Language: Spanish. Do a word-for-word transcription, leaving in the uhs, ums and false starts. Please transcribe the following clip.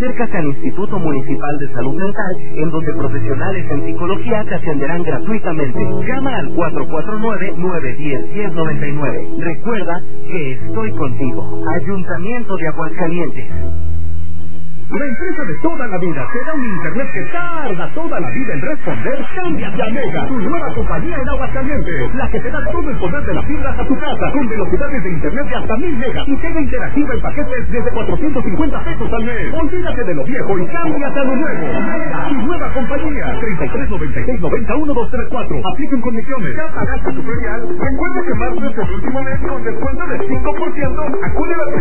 acércate al Instituto Municipal de Salud Mental, en donde profesionales en psicología te atenderán gratuitamente. Llama al cuatro cuatro nueve, nueve uno cero, uno cero nueve nueve. Recuerda que estoy contigo. Ayuntamiento de Aguascalientes. La empresa de toda la vida te da un internet que tarda toda la vida en responder. Cámbiate a Mega, tu nueva compañía en Aguascalientes, la que te da todo el poder de las fibras a tu casa, con velocidades de internet de hasta mil megas y pega interactiva en paquetes desde cuatrocientos cincuenta pesos al mes. Olvídate de lo viejo y cámbiate a lo nuevo. Mega, tu nueva compañía. treinta y tres noventa y seis noventa uno dos tres cuatro. Apliquen condiciones. Ya pagaste tu ferial. Recuerda que marzo es el último mes con descuento del cinco por ciento. Acude a la